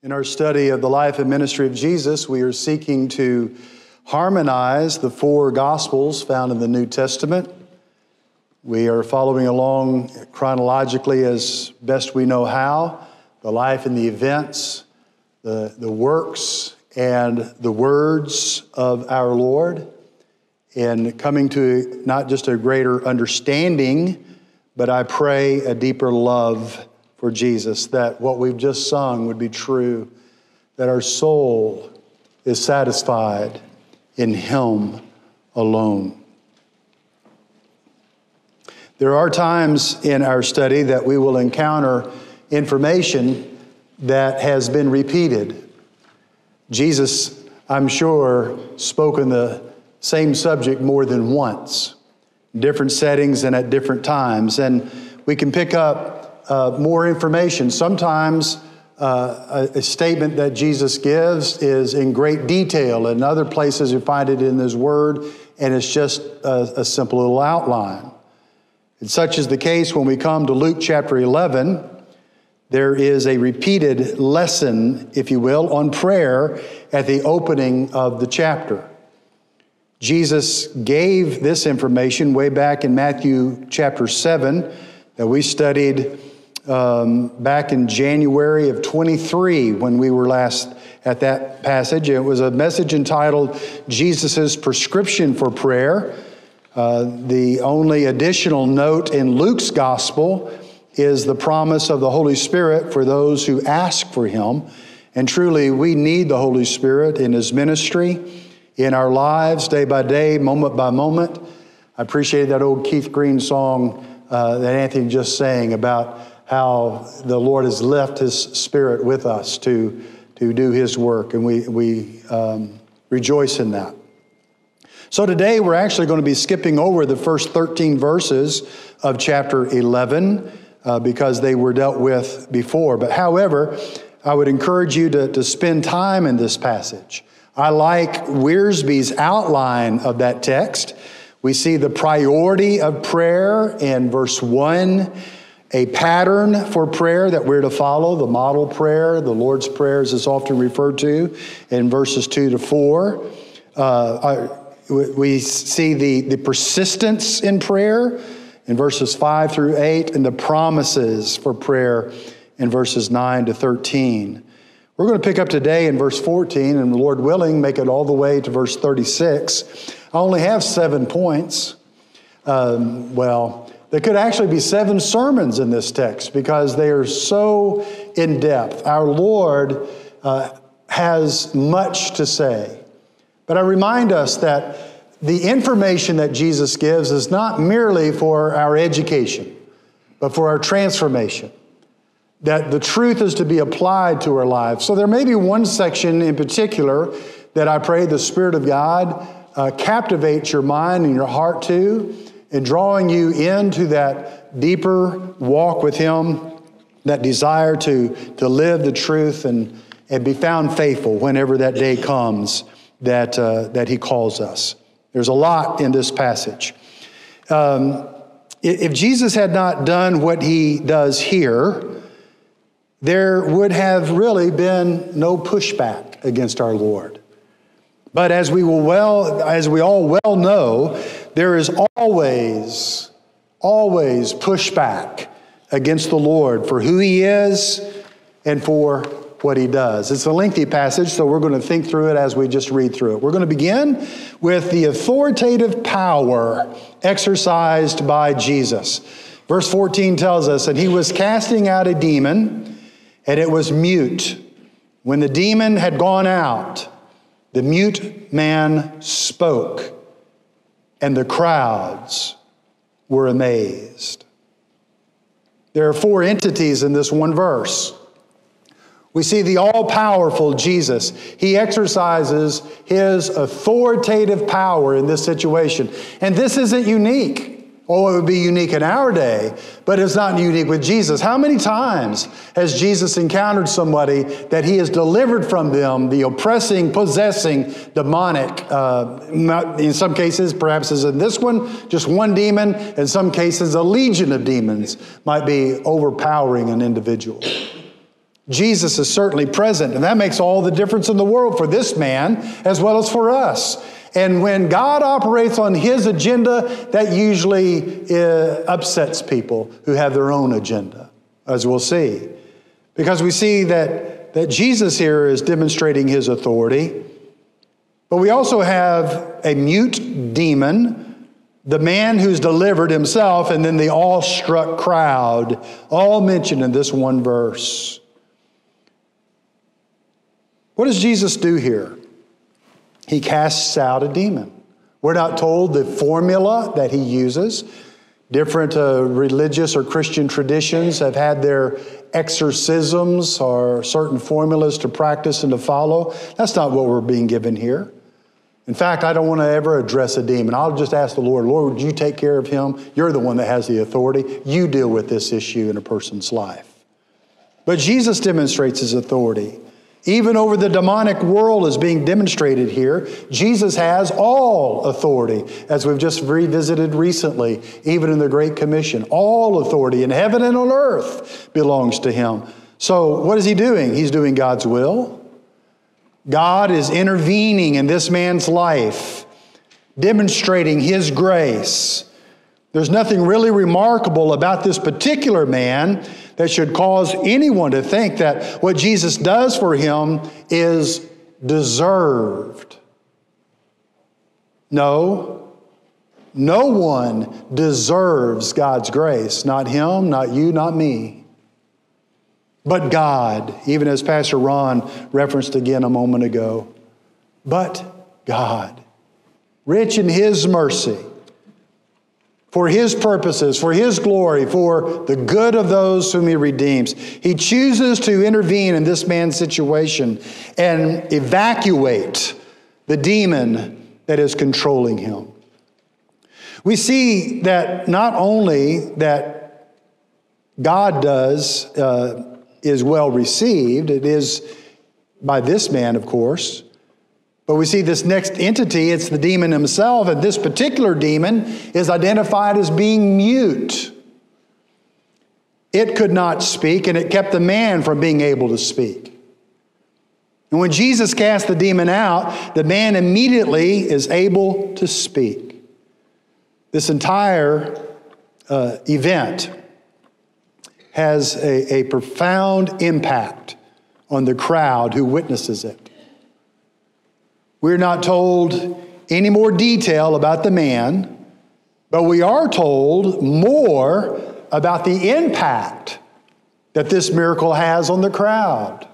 In our study of the life and ministry of Jesus, we are seeking to harmonize the four Gospels found in the New Testament. We are following along chronologically as best we know how, the life and the events, the works and the words of our Lord, and coming to not just a greater understanding, but I pray a deeper love for Jesus, that what we've just sung would be true, that our soul is satisfied in Him alone. There are times in our study that we will encounter information that has been repeated. Jesus, I'm sure, spoke in the same subject more than once, different settings and at different times, and we can pick up more information. Sometimes a statement that Jesus gives is in great detail. In other places you find it in His Word, and it's just a simple little outline. And such is the case when we come to Luke chapter 11. There is a repeated lesson, if you will, on prayer at the opening of the chapter. Jesus gave this information way back in Matthew chapter 7 that we studied back in January of 23 when we were last at that passage. It was a message entitled Jesus' Prescription for Prayer. The only additional note in Luke's gospel is the promise of the Holy Spirit for those who ask for Him. And truly, we need the Holy Spirit in His ministry, in our lives, day by day, moment by moment. I appreciate that old Keith Green song that Anthony just sang about how the Lord has left His Spirit with us to do His work, and we rejoice in that. So today we're actually going to be skipping over the first 13 verses of chapter 11 because they were dealt with before. But however, I would encourage you to spend time in this passage. I like Wiersbe's outline of that text. We see the priority of prayer in verse 1, a pattern for prayer that we're to follow, the model prayer, the Lord's Prayer as it's often referred to in verses 2 to 4. We see the persistence in prayer in verses 5 through 8 and the promises for prayer in verses 9 to 13. We're going to pick up today in verse 14 and, Lord willing, make it all the way to verse 36. I only have 7 points. There could actually be 7 sermons in this text because they are so in-depth. Our Lord has much to say. But I remind us that the information that Jesus gives is not merely for our education, but for our transformation. That the truth is to be applied to our lives. So there may be one section in particular that I pray the Spirit of God captivates your mind and your heart to, and drawing you into that deeper walk with Him, that desire to live the truth and be found faithful whenever that day comes that He calls us. There's a lot in this passage. If Jesus had not done what He does here, there would have really been no pushback against our Lord. But as we all well know, there is always pushback against the Lord for who He is and for what He does. It's a lengthy passage, so we're going to think through it as we just read through it. We're going to begin with the authoritative power exercised by Jesus. Verse 14 tells us, "And He was casting out a demon, and it was mute. When the demon had gone out, the mute man spoke, and the crowds were amazed." There are 4 entities in this one verse. We see the all-powerful Jesus. He exercises His authoritative power in this situation. And this isn't unique. Oh, it would be unique in our day, but it's not unique with Jesus. How many times has Jesus encountered somebody that He has delivered from them, the oppressing, possessing, demonic, in some cases, perhaps as in this one, just one demon. In some cases, a legion of demons might be overpowering an individual. Jesus is certainly present, and that makes all the difference in the world for this man as well as for us. And when God operates on his agenda, that usually upsets people who have their own agenda, as we'll see. Because we see that Jesus here is demonstrating his authority. But we also have a mute demon, the man who's delivered himself, and then the awestruck crowd, all mentioned in this one verse. What does Jesus do here? He casts out a demon. We're not told the formula that he uses. Different religious or Christian traditions have had their exorcisms or certain formulas to practice and to follow. That's not what we're being given here. In fact, I don't want to ever address a demon. I'll just ask the Lord, Lord, would you take care of him? You're the one that has the authority. You deal with this issue in a person's life. But Jesus demonstrates his authority. Even over the demonic world is being demonstrated here. Jesus has all authority, as we've just revisited recently, even in the Great Commission. All authority in heaven and on earth belongs to him. So what is he doing? He's doing God's will. God is intervening in this man's life, demonstrating his grace. There's nothing really remarkable about this particular man that should cause anyone to think that what Jesus does for him is deserved. No, no one deserves God's grace. Not him, not you, not me. But God, even as Pastor Ron referenced again a moment ago. But God, rich in his mercy, for his purposes, for his glory, for the good of those whom he redeems. He chooses to intervene in this man's situation and evacuate the demon that is controlling him. We see that not only that God does is well received, it is by this man, of course, but we see this next entity, it's the demon himself, and this particular demon is identified as being mute. It could not speak, and it kept the man from being able to speak. And when Jesus cast the demon out, the man immediately is able to speak. This entire event has a profound impact on the crowd who witnesses it. We're not told any more detail about the man, but we are told more about the impact that this miracle has on the crowd.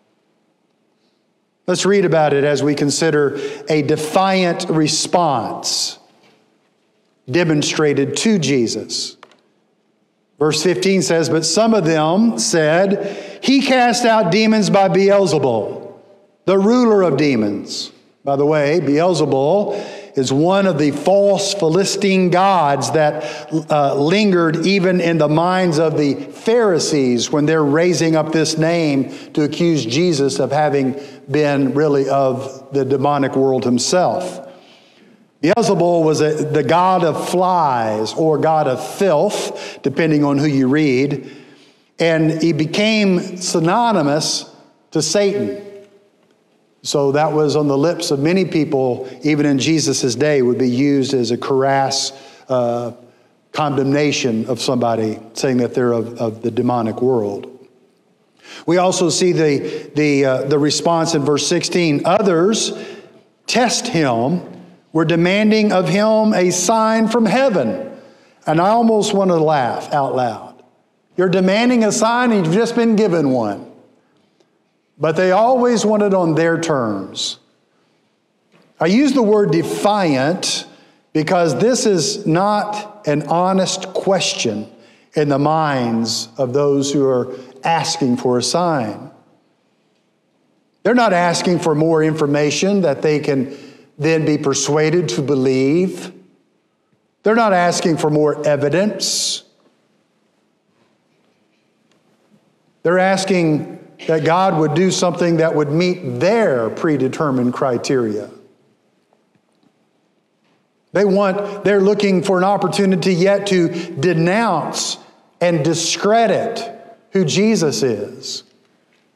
Let's read about it as we consider a defiant response demonstrated to Jesus. Verse 15 says, "But some of them said, 'He cast out demons by Beelzebul, the ruler of demons.'" By the way, Beelzebul is one of the false Philistine gods that lingered even in the minds of the Pharisees when they're raising up this name to accuse Jesus of having been really of the demonic world himself. Beelzebul was the god of flies or god of filth, depending on who you read, and he became synonymous to Satan. So that was on the lips of many people, even in Jesus' day, would be used as a crass condemnation of somebody, saying that they're of the demonic world. We also see the response in verse 16. Others test him, were demanding of him a sign from heaven. And I almost want to laugh out loud. You're demanding a sign and you've just been given one. But they always want it on their terms. I use the word defiant because this is not an honest question in the minds of those who are asking for a sign. They're not asking for more information that they can then be persuaded to believe. They're not asking for more evidence. They're asking that God would do something that would meet their predetermined criteria. They're looking for an opportunity yet to denounce and discredit who Jesus is.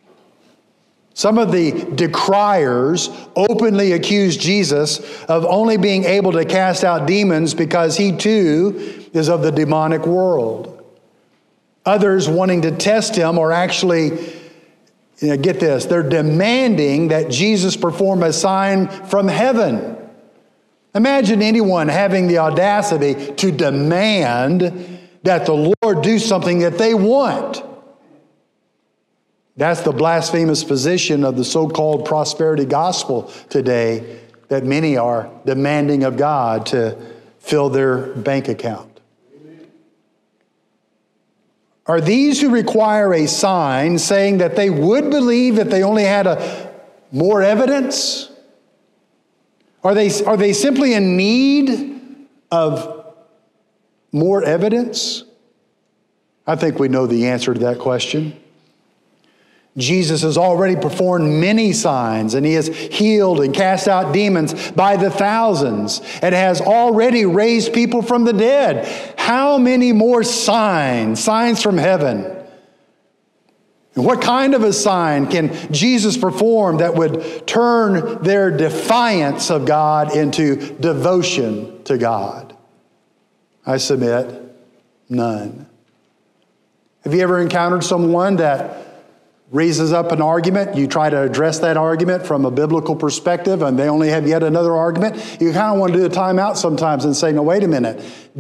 Some of the decriers openly accused Jesus of only being able to cast out demons because he too is of the demonic world. Others wanting to test him or actually, get this, they're demanding that Jesus perform a sign from heaven. Imagine anyone having the audacity to demand that the Lord do something that they want. That's the blasphemous position of the so-called prosperity gospel today that many are demanding of God to fill their bank account. Are these who require a sign saying that they would believe if they only had more evidence? Are they simply in need of more evidence? I think we know the answer to that question. Jesus has already performed many signs, and he has healed and cast out demons by the thousands, and has already raised people from the dead. How many more signs from heaven? And what kind of a sign can Jesus perform that would turn their defiance of God into devotion to God? I submit, none. Have you ever encountered someone that raises up an argument, you try to address that argument from a biblical perspective, and they only have yet another argument? You kind of want to do a timeout sometimes and say, no, wait a minute.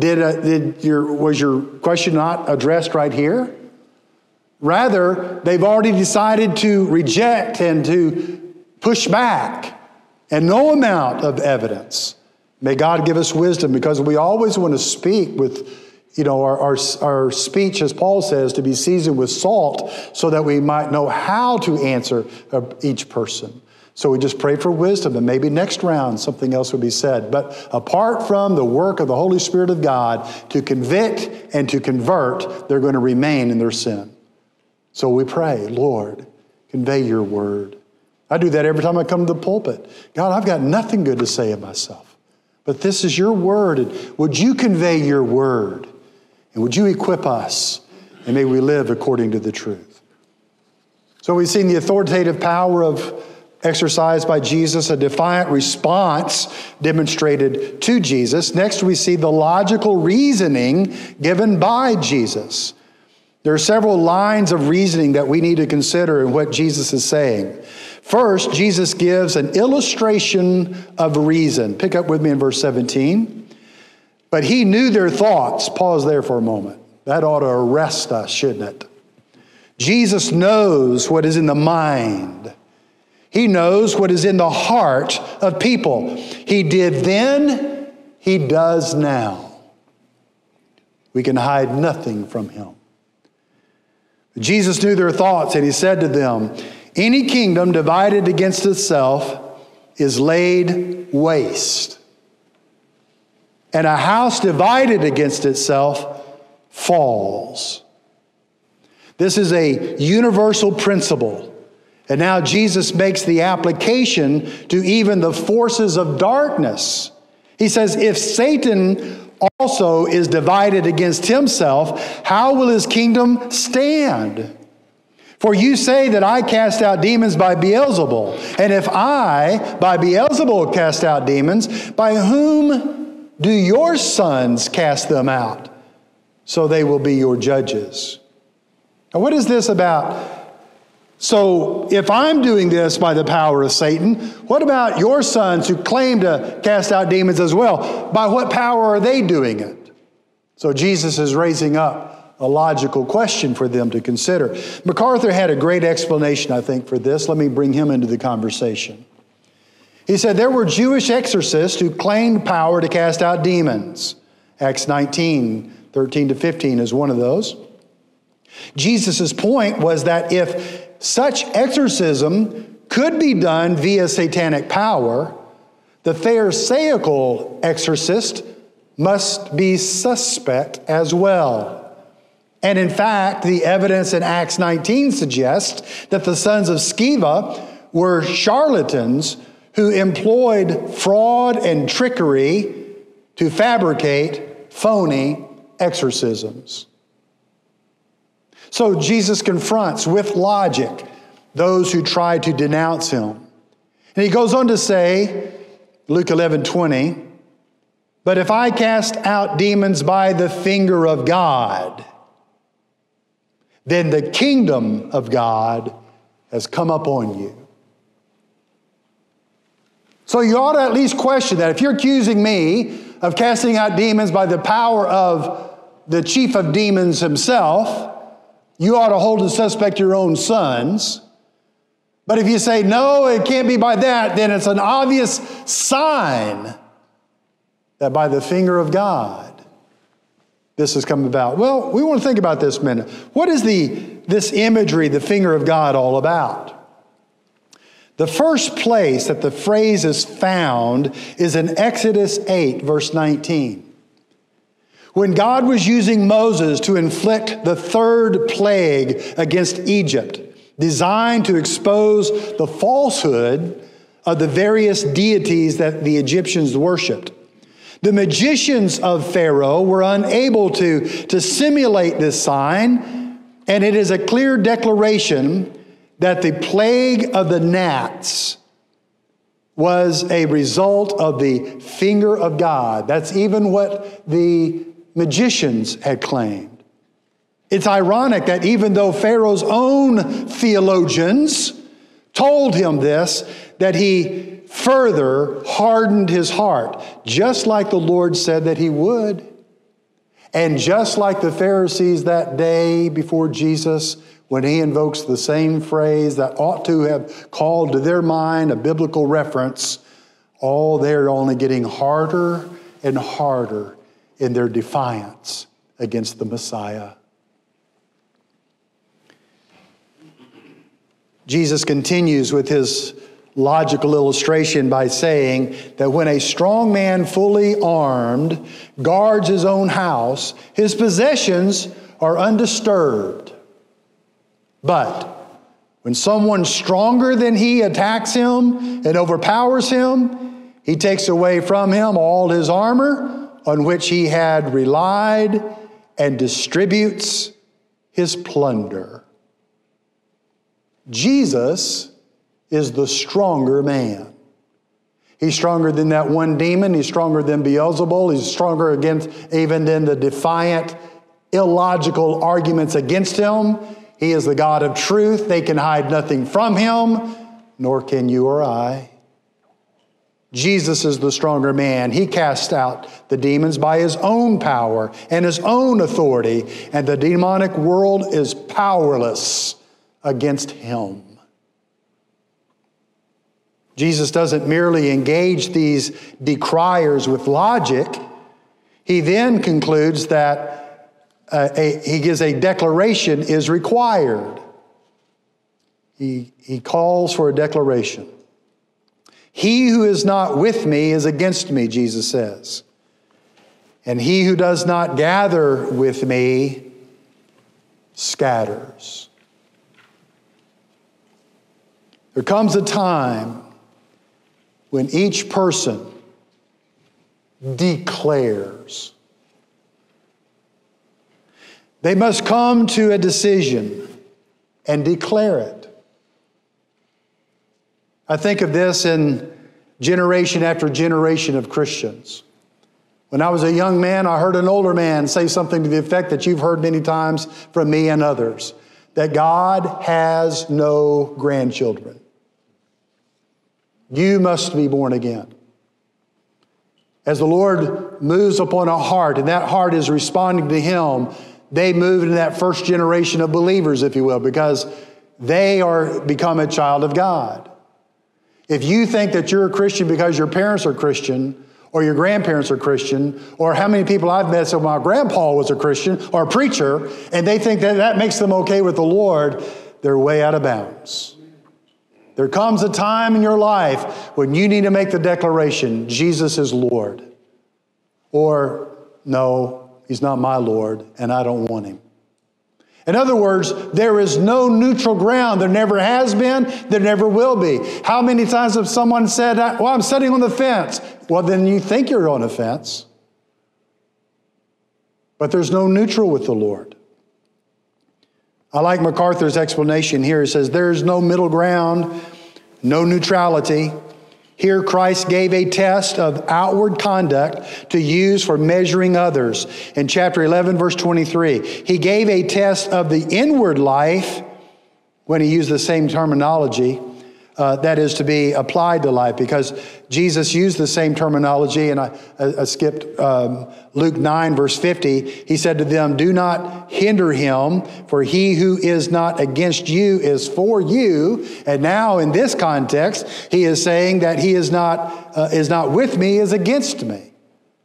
Was your question not addressed right here? Rather, they've already decided to reject and to push back, and no amount of evidence. May God give us wisdom, because we always want to speak with our speech, as Paul says, to be seasoned with salt so that we might know how to answer each person. So we just pray for wisdom, and maybe next round something else will be said. But apart from the work of the Holy Spirit of God to convict and to convert, they're going to remain in their sin. So we pray, Lord, convey your word. I do that every time I come to the pulpit. God, I've got nothing good to say of myself, but this is your word. And would you convey your word? And would you equip us? And may we live according to the truth. So we've seen the authoritative power of exercised by Jesus, a defiant response demonstrated to Jesus. Next, we see the logical reasoning given by Jesus. There are several lines of reasoning that we need to consider in what Jesus is saying. First, Jesus gives an illustration of reason. Pick up with me in verse 17. But he knew their thoughts. Pause there for a moment. That ought to arrest us, shouldn't it? Jesus knows what is in the mind. He knows what is in the heart of people. He did then, he does now. We can hide nothing from him. Jesus knew their thoughts, and he said to them, any kingdom divided against itself is laid waste, and a house divided against itself falls. This is a universal principle. And now Jesus makes the application to even the forces of darkness. He says, if Satan also is divided against himself, how will his kingdom stand? For you say that I cast out demons by Beelzebul. And if I, by Beelzebul, cast out demons, by whom do your sons cast them out? So they will be your judges. Now, what is this about? So if I'm doing this by the power of Satan, what about your sons who claim to cast out demons as well? By what power are they doing it? So Jesus is raising up a logical question for them to consider. MacArthur had a great explanation, I think, for this. Let me bring him into the conversation. He said there were Jewish exorcists who claimed power to cast out demons. Acts 19, 13 to 15 is one of those. Jesus' point was that if such exorcism could be done via satanic power, the Pharisaical exorcist must be suspect as well. And in fact, the evidence in Acts 19 suggests that the sons of Sceva were charlatans who employed fraud and trickery to fabricate phony exorcisms. So Jesus confronts with logic those who try to denounce him. And he goes on to say, Luke 11:20, but if I cast out demons by the finger of God, then the kingdom of God has come upon you. So you ought to at least question that. If you're accusing me of casting out demons by the power of the chief of demons himself, you ought to hold in suspect your own sons. But if you say, no, it can't be by that, then it's an obvious sign that by the finger of God, this has come about. Well, we want to think about this a minute. What is this imagery, the finger of God, all about? The first place that the phrase is found is in Exodus 8, verse 19. When God was using Moses to inflict the third plague against Egypt, designed to expose the falsehood of the various deities that the Egyptians worshiped. The magicians of Pharaoh were unable to simulate this sign, and it is a clear declaration that the plague of the gnats was a result of the finger of God. That's even what the magicians had claimed. It's ironic that even though Pharaoh's own theologians told him this, that he further hardened his heart, just like the Lord said that he would. And just like the Pharisees that day before Jesus, when he invokes the same phrase that ought to have called to their mind a biblical reference, they're only getting harder and harder in their defiance against the Messiah. Jesus continues with his logical illustration by saying that when a strong man fully armed guards his own house, his possessions are undisturbed. But when someone stronger than he attacks him and overpowers him, he takes away from him all his armor on which he had relied and distributes his plunder. Jesus is the stronger man. He's stronger than that one demon. He's stronger than Beelzebul. He's stronger against even than the defiant, illogical arguments against him. He is the God of truth. They can hide nothing from him, nor can you or I. Jesus is the stronger man. He cast out the demons by his own power and his own authority, and the demonic world is powerless against him. Jesus doesn't merely engage these decriers with logic. He then concludes that he gives a declaration is required. He calls for a declaration. He who is not with me is against me, Jesus says. And he who does not gather with me scatters. There comes a time when each person declares. They must come to a decision and declare it. I think of this in generation after generation of Christians. When I was a young man, I heard an older man say something to the effect that you've heard many times from me and others, that God has no grandchildren. You must be born again. As the Lord moves upon a heart, and that heart is responding to him, they move into that first generation of believers, if you will, because they are become a child of God. If you think that you're a Christian because your parents are Christian, or your grandparents are Christian, or how many people I've met, so my grandpa was a Christian or a preacher, and they think that that makes them okay with the Lord, they're way out of bounds. There comes a time in your life when you need to make the declaration, Jesus is Lord. Or, no, he's not my Lord, and I don't want him. In other words, there is no neutral ground. There never has been, there never will be. How many times have someone said, well, I'm sitting on the fence? Well, then you think you're on a fence. But there's no neutral with the Lord. I like MacArthur's explanation here. It says, there's no middle ground, no neutrality. Here Christ gave a test of outward conduct to use for measuring others. In chapter 11, verse 23, he gave a test of the inward life when he used the same terminology that is to be applied to life, because Jesus used the same terminology, and I skipped Luke 9, verse 50. He said to them, do not hinder him, for he who is not against you is for you. And now in this context, he is saying that he is not with me, is against me.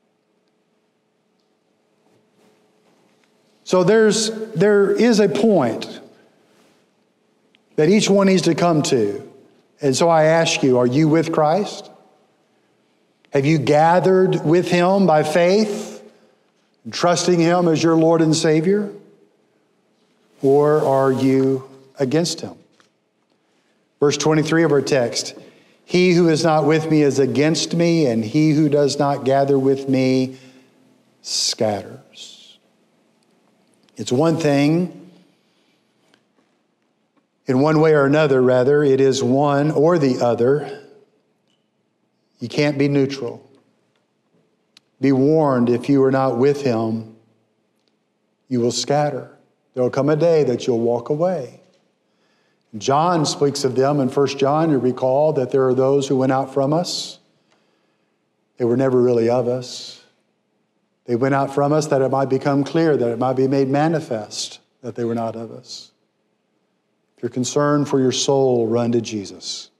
So there is a point that each one needs to come to. And so I ask you, are you with Christ? Have you gathered with him by faith, trusting him as your Lord and Savior? Or are you against him? Verse 23 of our text, he who is not with me is against me, and he who does not gather with me scatters. It's one thing, in one way or another, rather, it is one or the other. You can't be neutral. Be warned, if you are not with him, you will scatter. There will come a day that you'll walk away. John speaks of them in 1 John. You recall that there are those who went out from us. They were never really of us. They went out from us that it might become clear, that it might be made manifest that they were not of us. If you're concerned for your soul, run to Jesus.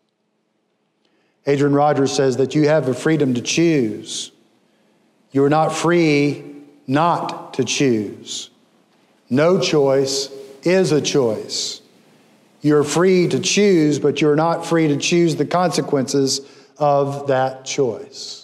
Adrian Rogers says that you have the freedom to choose. You are not free not to choose. No choice is a choice. You're free to choose, but you're not free to choose the consequences of that choice.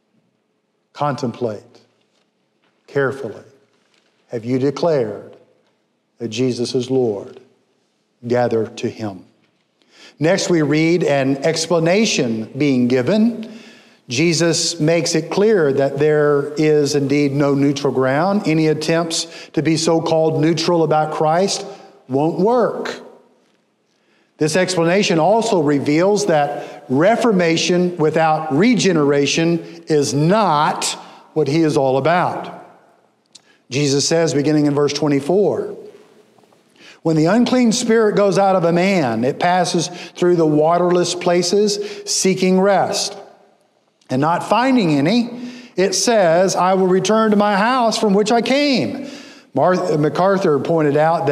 Contemplate carefully. Have you declared that Jesus is Lord? Gather to him. Next, we read an explanation being given. Jesus makes it clear that there is indeed no neutral ground. Any attempts to be so-called neutral about Christ won't work. This explanation also reveals that reformation without regeneration is not what he is all about. Jesus says, beginning in verse 24, when the unclean spirit goes out of a man, it passes through the waterless places, seeking rest. And not finding any, it says, I will return to my house from which I came. MacArthur pointed out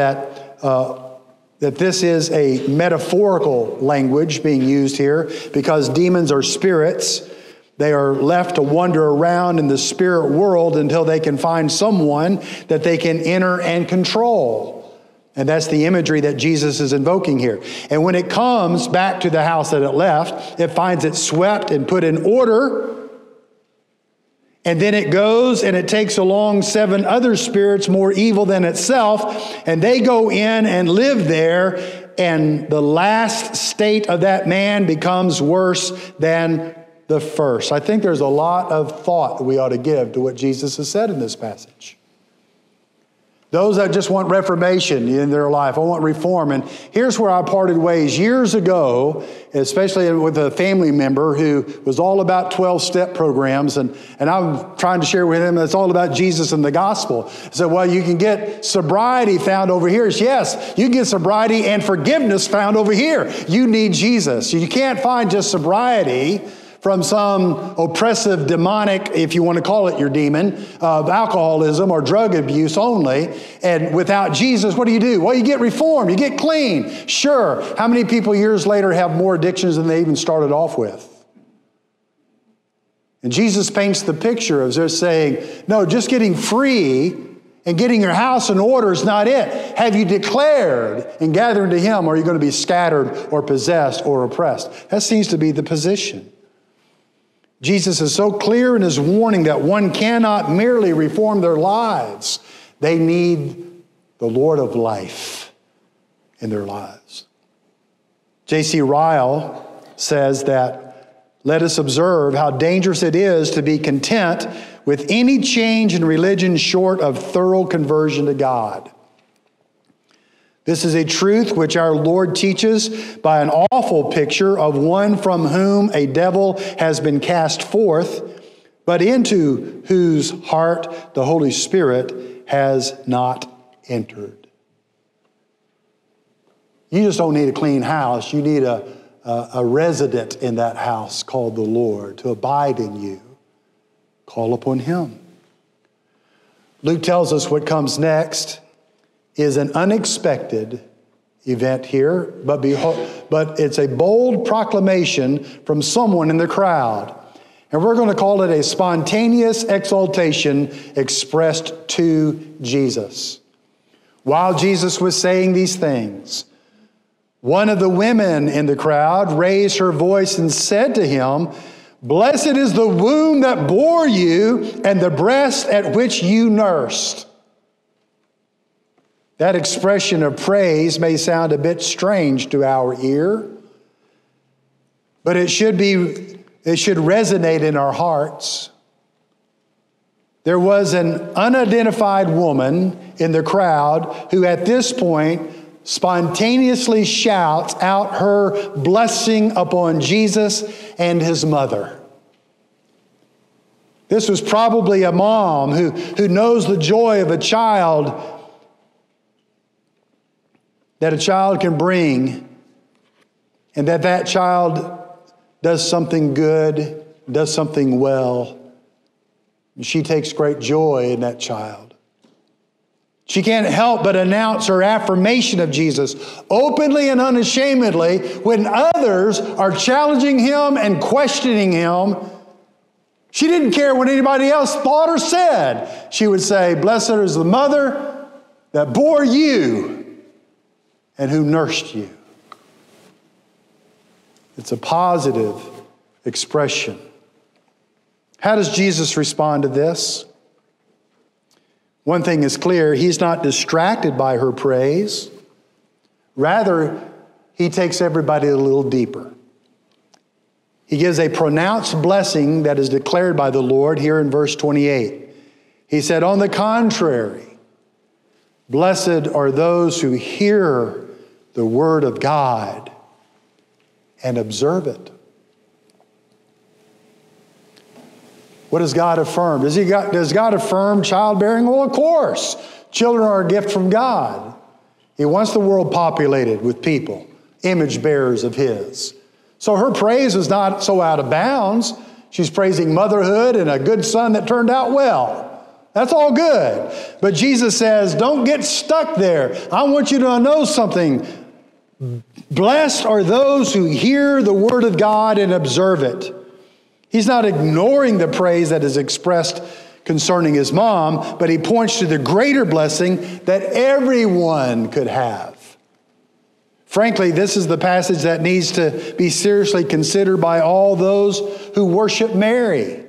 that this is a metaphorical language being used here, because demons are spirits. They are left to wander around in the spirit world until they can find someone that they can enter and control. And that's the imagery that Jesus is invoking here. And when it comes back to the house that it left, it finds it swept and put in order. And then it goes and it takes along 7 other spirits more evil than itself. And they go in and live there. And the last state of that man becomes worse than the first. I think there's a lot of thought that we ought to give to what Jesus has said in this passage. Those that just want reformation in their life, I want reform. And here's where I parted ways years ago, especially with a family member who was all about 12-step programs. And I'm trying to share with him that it's all about Jesus and the gospel. I said, well, you can get sobriety found over here. Yes, you can get sobriety and forgiveness found over here. You need Jesus. You can't find just sobriety from some oppressive, demonic, if you want to call it your demon, of alcoholism or drug abuse only. And without Jesus, what do? Well, you get reformed, you get clean. Sure, how many people years later have more addictions than they even started off with? And Jesus paints the picture of just saying, no, just getting free and getting your house in order is not it. Have you declared and gathered to him, or are you going to be scattered or possessed or oppressed? That seems to be the position. Jesus is so clear in his warning that one cannot merely reform their lives. They need the Lord of life in their lives. J.C. Ryle says that, let us observe how dangerous it is to be content with any change in religion short of thorough conversion to God. This is a truth which our Lord teaches by an awful picture of one from whom a devil has been cast forth, but into whose heart the Holy Spirit has not entered. You just don't need a clean house. You need a resident in that house called the Lord to abide in you. Call upon him. Luke tells us what comes next is an unexpected event here, but it's a bold proclamation from someone in the crowd. And we're going to call it a spontaneous exaltation expressed to Jesus. While Jesus was saying these things, one of the women in the crowd raised her voice and said to him, "Blessed is the womb that bore you and the breast at which you nursed." That expression of praise may sound a bit strange to our ear, but it should resonate in our hearts. There was an unidentified woman in the crowd who at this point spontaneously shouts out her blessing upon Jesus and his mother. This was probably a mom who knows the joy of a child that a child can bring, and that child does something good, does something well. And she takes great joy in that child. She can't help but announce her affirmation of Jesus openly and unashamedly when others are challenging him and questioning him. She didn't care what anybody else thought or said. She would say, "Blessed is the mother that bore you and who nursed you." It's a positive expression. How does Jesus respond to this? One thing is clear, he's not distracted by her praise. Rather, he takes everybody a little deeper. He gives a pronounced blessing that is declared by the Lord here in verse 28. He said, "On the contrary, blessed are those who hear the word of God and observe it." What does God affirm? Does God affirm childbearing? Well, of course. Children are a gift from God. He wants the world populated with people, image bearers of his. So her praise is not so out of bounds. She's praising motherhood and a good son that turned out well. That's all good. But Jesus says, don't get stuck there. I want you to know something. Blessed are those who hear the word of God and observe it. He's not ignoring the praise that is expressed concerning his mom, but he points to the greater blessing that everyone could have. Frankly, this is the passage that needs to be seriously considered by all those who worship Mary.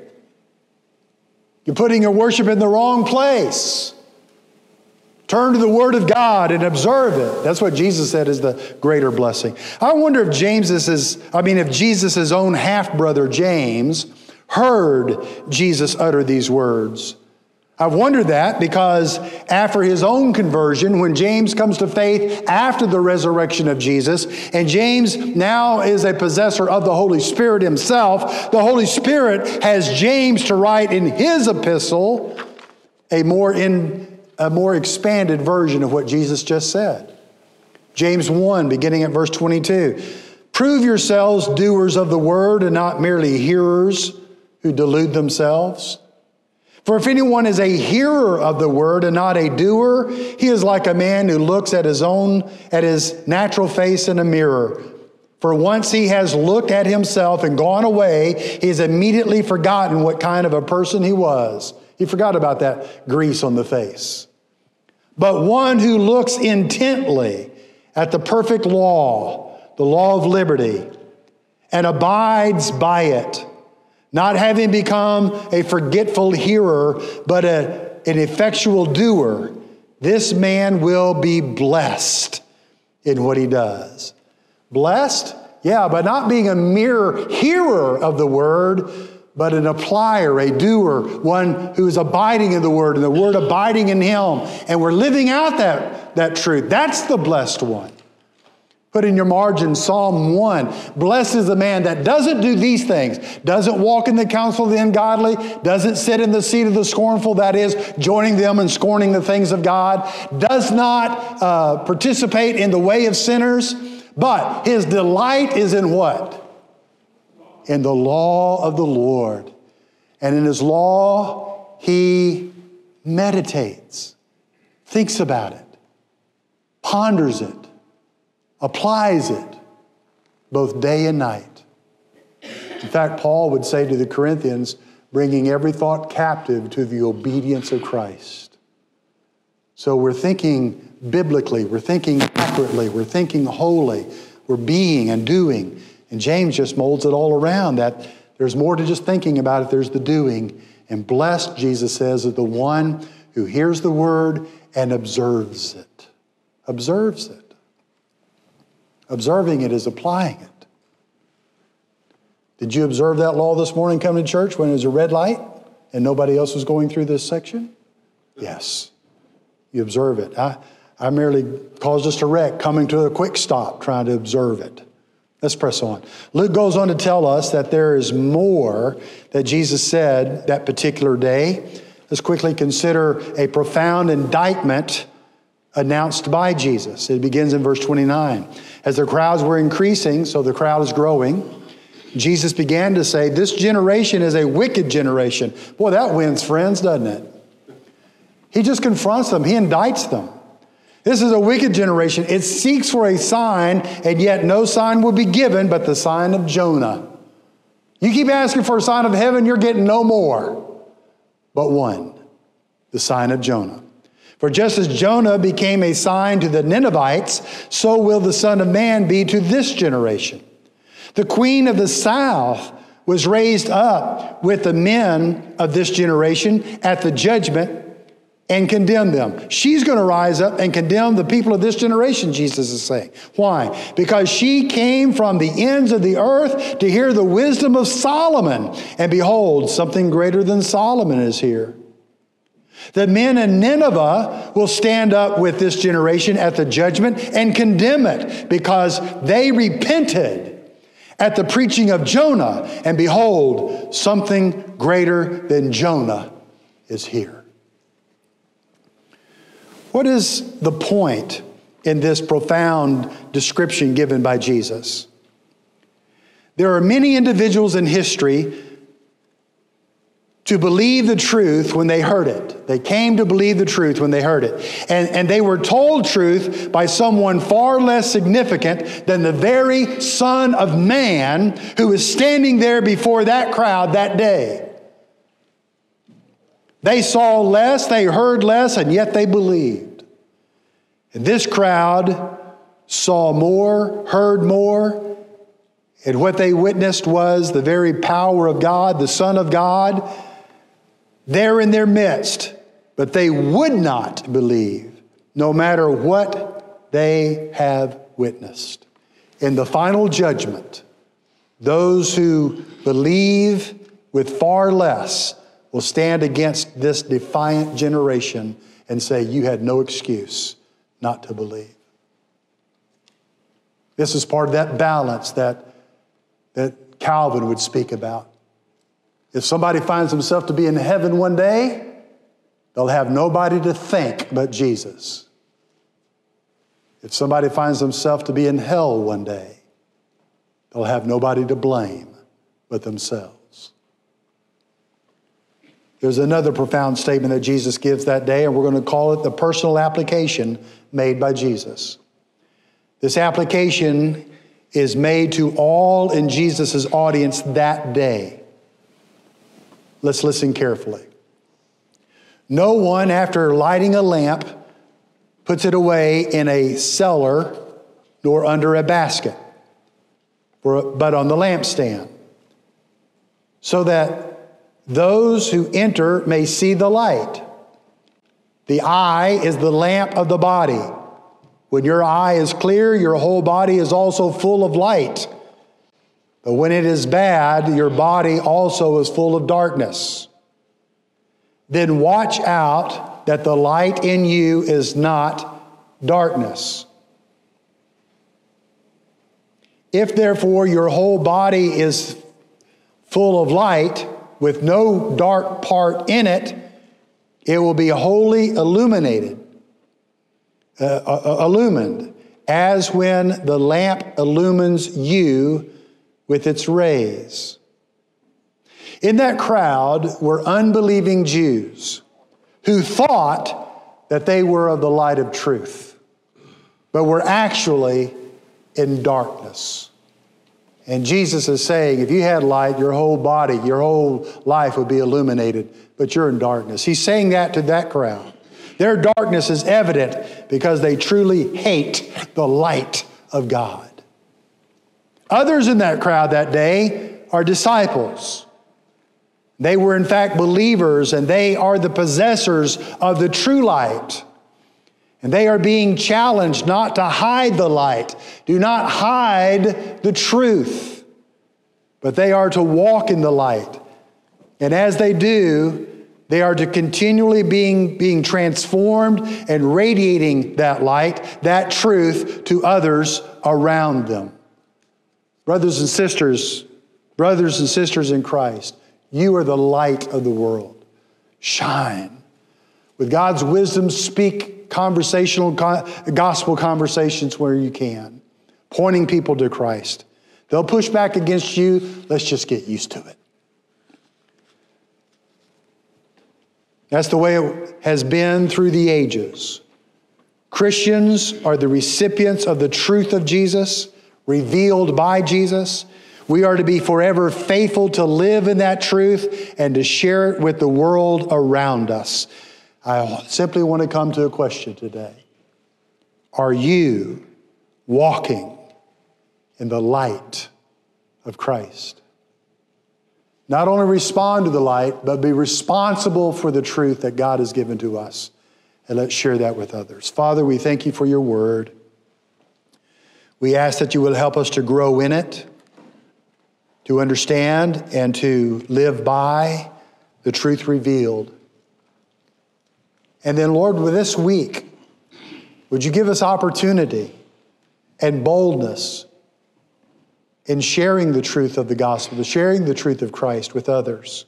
You're putting your worship in the wrong place. Turn to the Word of God and observe it. That's what Jesus said is the greater blessing. I wonder if Jesus' own half-brother James heard Jesus utter these words. I wonder that because after his own conversion, when James comes to faith after the resurrection of Jesus, and James now is a possessor of the Holy Spirit himself, the Holy Spirit has James to write in his epistle a more expanded version of what Jesus just said. James 1, beginning at verse 22. Prove yourselves doers of the word and not merely hearers who delude themselves. For if anyone is a hearer of the word and not a doer, he is like a man who looks at his natural face in a mirror. For once he has looked at himself and gone away, he has immediately forgotten what kind of a person he was. He forgot about that grease on the face. But one who looks intently at the perfect law, the law of liberty, and abides by it, not having become a forgetful hearer, but an effectual doer, this man will be blessed in what he does. Blessed? Yeah, but not being a mere hearer of the word, but an applier, a doer, one who is abiding in the Word and the Word abiding in him. And we're living out that truth. That's the blessed one. Put in your margin Psalm 1. Blessed is the man that doesn't do these things, doesn't walk in the counsel of the ungodly, doesn't sit in the seat of the scornful, that is, joining them and scorning the things of God, does not participate in the way of sinners, but his delight is in what? In the law of the Lord. And in his law, he meditates, thinks about it, ponders it, applies it, both day and night. In fact, Paul would say to the Corinthians, bringing every thought captive to the obedience of Christ. So we're thinking biblically, we're thinking accurately, we're thinking wholly, we're being and doing. And James just molds it all around that there's more to just thinking about it, there's the doing. And blessed, Jesus says, is the one who hears the word and observes it. Observes it. Observing it is applying it. Did you observe that law this morning coming to church when it was a red light and nobody else was going through this section? Yes. You observe it. I merely caused us a wreck coming to a quick stop trying to observe it. Let's press on. Luke goes on to tell us that there is more that Jesus said that particular day. Let's quickly consider a profound indictment announced by Jesus. It begins in verse 29. As the crowds were increasing, so the crowd is growing, Jesus began to say, this generation is a wicked generation. Boy, that wins friends, doesn't it? He just confronts them. He indicts them. This is a wicked generation. It seeks for a sign, and yet no sign will be given but the sign of Jonah. You keep asking for a sign of heaven, you're getting no more but one, the sign of Jonah. For just as Jonah became a sign to the Ninevites, so will the Son of Man be to this generation. The queen of the south was raised up with the men of this generation at the judgment and condemn them. She's going to rise up and condemn the people of this generation, Jesus is saying. Why? Because she came from the ends of the earth to hear the wisdom of Solomon. And behold, something greater than Solomon is here. The men in Nineveh will stand up with this generation at the judgment and condemn it because they repented at the preaching of Jonah. And behold, something greater than Jonah is here. What is the point in this profound description given by Jesus? There are many individuals in history to believe the truth when they heard it. They came to believe the truth when they heard it. And they were told truth by someone far less significant than the very Son of Man who was standing there before that crowd that day. They saw less, they heard less, and yet they believed. And this crowd saw more, heard more, and what they witnessed was the very power of God, the Son of God, there in their midst. But they would not believe, no matter what they have witnessed. In the final judgment, those who believe with far less will stand against this defiant generation and say, you had no excuse not to believe. This is part of that balance that Calvin would speak about. If somebody finds himself to be in heaven one day, they'll have nobody to thank but Jesus. If somebody finds himself to be in hell one day, they'll have nobody to blame but themselves. There's another profound statement that Jesus gives that day, and we're going to call it the personal application made by Jesus. This application is made to all in Jesus' audience that day. Let's listen carefully. No one, after lighting a lamp, puts it away in a cellar nor under a basket, but on the lampstand, so that those who enter may see the light. The eye is the lamp of the body. When your eye is clear, your whole body is also full of light. But when it is bad, your body also is full of darkness. Then watch out that the light in you is not darkness. If therefore your whole body is full of light with no dark part in it, it will be wholly illumined, as when the lamp illumines you with its rays. In that crowd were unbelieving Jews who thought that they were of the light of truth, but were actually in darkness. And Jesus is saying, if you had light, your whole body, your whole life would be illuminated, but you're in darkness. He's saying that to that crowd. Their darkness is evident because they truly hate the light of God. Others in that crowd that day are disciples. They were in fact believers, and they are the possessors of the true light. And they are being challenged not to hide the light. Do not hide the truth, but they are to walk in the light. And as they do, they are to continually being transformed and radiating that light, that truth to others around them. Brothers and sisters in Christ, you are the light of the world. Shine. With God's wisdom, speak gospel conversations where you can, pointing people to Christ. They'll push back against you. Let's just get used to it. That's the way it has been through the ages. Christians are the recipients of the truth of Jesus, revealed by Jesus. We are to be forever faithful to live in that truth and to share it with the world around us. I simply want to come to a question today. Are you walking in the light of Christ? Not only respond to the light, but be responsible for the truth that God has given to us. And let's share that with others. Father, we thank you for your word. We ask that you will help us to grow in it, to understand and to live by the truth revealed. And then, Lord, with this week, would you give us opportunity and boldness in sharing the truth of the gospel, sharing the truth of Christ with others.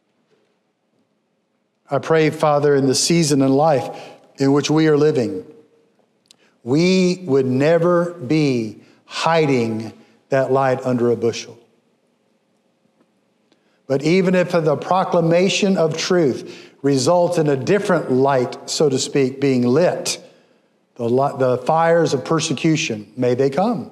I pray, Father, in the season in life in which we are living, we would never be hiding that light under a bushel. But even if the proclamation of truth results in a different light, so to speak, being lit, the fires of persecution, may they come.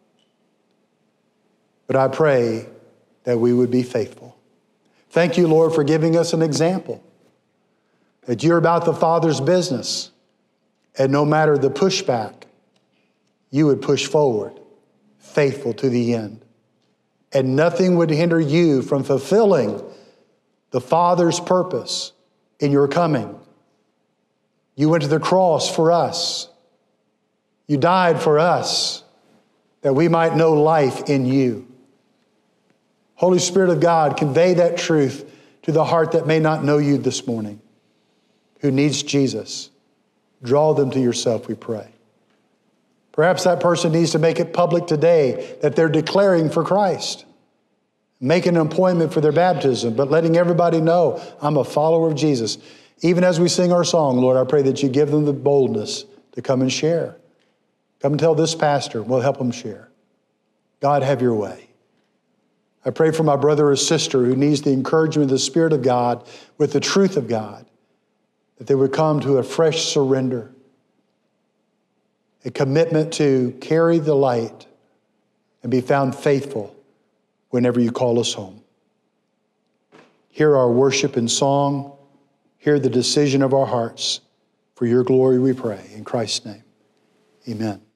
But I pray that we would be faithful. Thank you, Lord, for giving us an example, that you're about the Father's business, and no matter the pushback, you would push forward, faithful to the end. And nothing would hinder you from fulfilling the Father's purpose in your coming. You went to the cross for us. You died for us, that we might know life in you. Holy Spirit of God, convey that truth to the heart that may not know you this morning, who needs Jesus. Draw them to yourself, we pray. Perhaps that person needs to make it public today that they're declaring for Christ. Make an appointment for their baptism, but letting everybody know, I'm a follower of Jesus. Even as we sing our song, Lord, I pray that you give them the boldness to come and share. Come and tell this pastor, we'll help them share. God, have your way. I pray for my brother or sister who needs the encouragement of the Spirit of God with the truth of God, that they would come to a fresh surrender, a commitment to carry the light and be found faithful whenever you call us home. Hear our worship and song. Hear the decision of our hearts. For your glory we pray. In Christ's name, amen.